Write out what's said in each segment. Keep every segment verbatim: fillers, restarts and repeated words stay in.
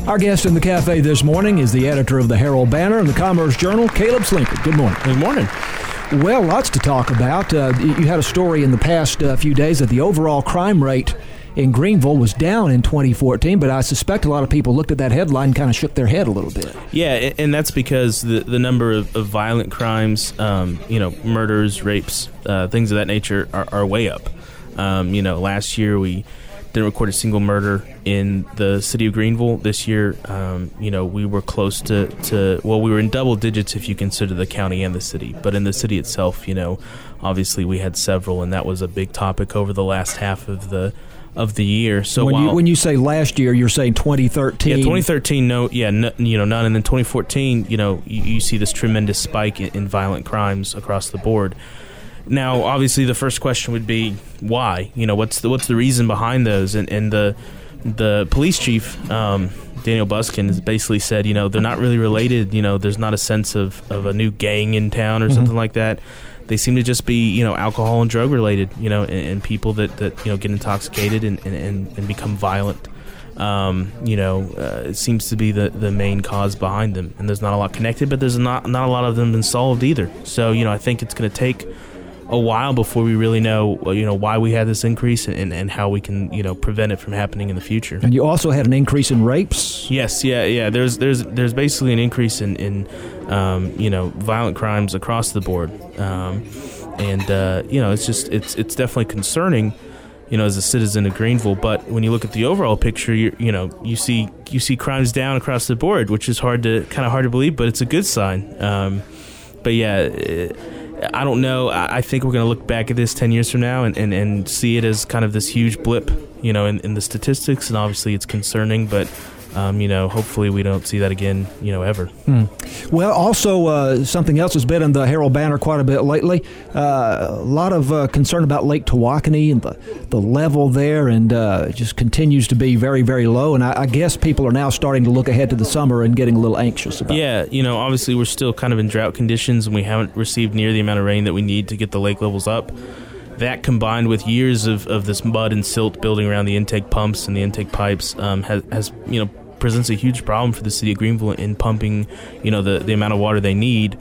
Our guest in the cafe this morning is the editor of the Herald Banner and the Commerce Journal, Caleb Slinkard. Good morning. Good morning. Well, lots to talk about. Uh, you had a story in the past uh, few days that the overall crime rate in Greenville was down in twenty fourteen, but I suspect a lot of people looked at that headline and kind of shook their head a little bit. Yeah, and that's because the the number of, of violent crimes, um, you know, murders, rapes, uh, things of that nature are, are way up. Um, you know, last year we didn't record a single murder in the city of Greenville. This year, um, you know, we were close to, to, well, we were in double digits if you consider the county and the city. But in the city itself, you know, obviously we had several, and that was a big topic over the last half of the of the year. So when while, you when you say last year, you're saying twenty thirteen. Yeah, twenty thirteen. No, yeah, no, you know, none. And then twenty fourteen, you know, you, you see this tremendous spike in, in violent crimes across the board. Now, obviously, the first question would be why? You know, what's the what's the reason behind those? And and the the police chief, um, Daniel Buskin, has basically said, you know, they're not really related. You know, there's not a sense of, of a new gang in town or mm-hmm. something like that. They seem to just be, you know, alcohol and drug related. You know, and, and people that, that you know get intoxicated and and, and become violent. Um, you know, uh, it seems to be the, the main cause behind them. And there's not a lot connected, but there's not not a lot of them been solved either. So, you know, I think it's going to take a while before we really know, you know, why we had this increase and, and how we can, you know, prevent it from happening in the future. And you also had an increase in rapes? Yes, yeah, yeah. There's there's there's basically an increase in, in um, you know, violent crimes across the board. Um, and, uh, you know, it's just, it's it's definitely concerning, you know, as a citizen of Greenville. But when you look at the overall picture, you you know, you see you see crimes down across the board, which is hard to, kind of hard to believe, but it's a good sign. Um, but yeah, it, I don't know. I think we're going to look back at this ten years from now and, and, and see it as kind of this huge blip, you know, in, in the statistics. And obviously it's concerning, but, um, you know, hopefully we don't see that again, you know, ever. Hmm. Well, also uh, something else has been in the Herald Banner quite a bit lately. Uh, a lot of uh, concern about Lake Tawakoni and the, the level there, and uh, it just continues to be very, very low. And I, I guess people are now starting to look ahead to the summer and getting a little anxious about yeah, it. Yeah, you know, obviously we're still kind of in drought conditions, and we haven't received near the amount of rain that we need to get the lake levels up. That combined with years of, of this mud and silt building around the intake pumps and the intake pipes um, has, has, you know, presents a huge problem for the city of Greenville in pumping, you know, the, the amount of water they need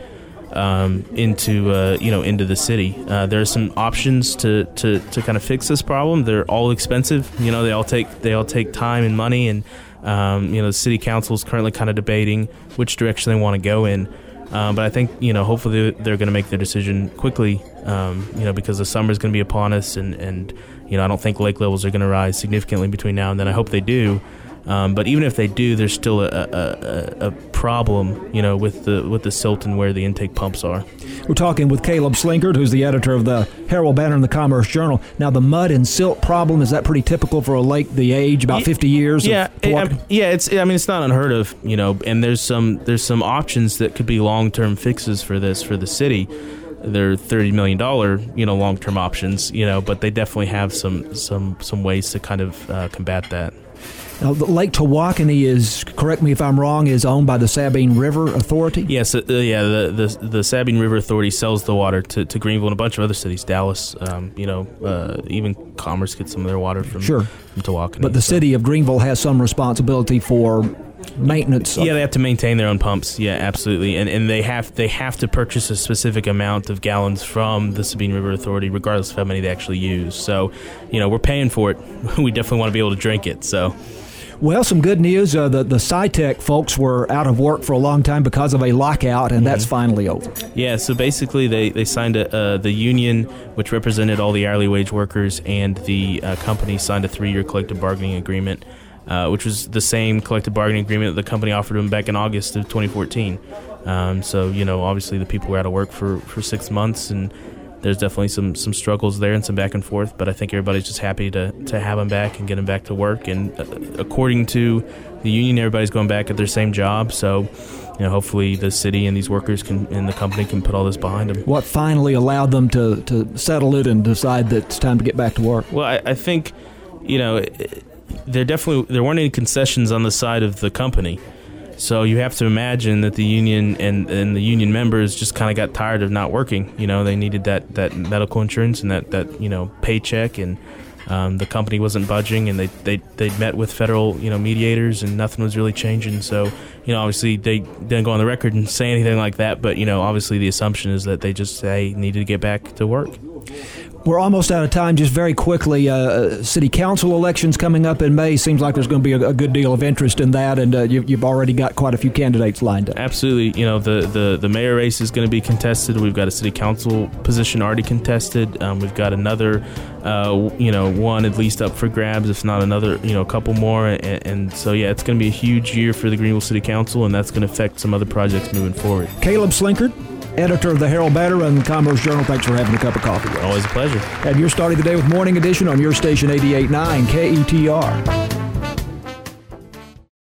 um, into, uh, you know, into the city. Uh, there are some options to, to, to kind of fix this problem. They're all expensive. You know, they all take they all take time and money, and um, you know, the city council is currently kind of debating which direction they want to go in. Uh, but I think, you know, hopefully they're going to make their decision quickly, um, you know, because the summer is going to be upon us, and, and you know, I don't think lake levels are going to rise significantly between now and then. I hope they do. Um, but even if they do, there's still a, a, a, a problem, you know, with the with the silt and where the intake pumps are. We're talking with Caleb Slinkard, who's the editor of the Herald Banner and the Commerce Journal. Now, the mud and silt problem, is that pretty typical for a lake the age, about fifty years? Yeah, it, yeah. It's I mean, it's not unheard of, you know. And there's some there's some options that could be long term fixes for this for the city. They're thirty million dollars, you know, long term options, you know, but they definitely have some some some ways to kind of uh, combat that. Now, Lake Tawakoni is, correct me if I'm wrong, is owned by the Sabine River Authority? Yes, uh, yeah, the, the the Sabine River Authority sells the water to, to Greenville and a bunch of other cities, Dallas, um, you know, uh, even Commerce gets some of their water from, sure. from Tawakoni. But the so. city of Greenville has some responsibility for maintenance. Yeah, they have to maintain their own pumps. Yeah, absolutely, and and they have they have to purchase a specific amount of gallons from the Sabine River Authority, regardless of how many they actually use. So, you know, we're paying for it. We definitely want to be able to drink it. So. Well, some good news. Uh, the the SciTech folks were out of work for a long time because of a lockout, and mm-hmm. that's finally over. Yeah, so basically they, they signed a, uh, the union, which represented all the hourly wage workers, and the uh, company signed a three-year collective bargaining agreement, uh, which was the same collective bargaining agreement that the company offered them back in August of twenty fourteen. Um, so, you know, obviously the people were out of work for, for six months, and there's definitely some, some struggles there and some back and forth, but I think everybody's just happy to, to have them back and get them back to work. And uh, according to the union, everybody's going back at their same job. So, you know, hopefully the city and these workers can and the company can put all this behind them. What finally allowed them to, to settle it and decide that it's time to get back to work? Well, I, I think, you know, there definitely there weren't any concessions on the side of the company. So you have to imagine that the union and, and the union members just kind of got tired of not working. You know, they needed that, that medical insurance and that, that, you know, paycheck. And Um, the company wasn't budging, and they they they met with federal you know mediators, and nothing was really changing. So you know, obviously they didn't go on the record and say anything like that. But you know, obviously the assumption is that they just say needed to get back to work. We're almost out of time. Just very quickly, uh, city council elections coming up in May. Seems like there's going to be a, a good deal of interest in that, and uh, you, you've already got quite a few candidates lined up. Absolutely. You know, the, the, the mayor race is going to be contested. We've got a city council position already contested. Um, we've got another, uh, you know, one at least up for grabs, if not another, you know, a couple more. And, and so, yeah, it's going to be a huge year for the Greenville City Council, and that's going to affect some other projects moving forward. Caleb Slinkard, editor of the Herald Banner and Commerce Journal, thanks for having a cup of coffee with us. Always a pleasure. And you're starting the day with Morning Edition on your station eighty-eight point nine K E T R.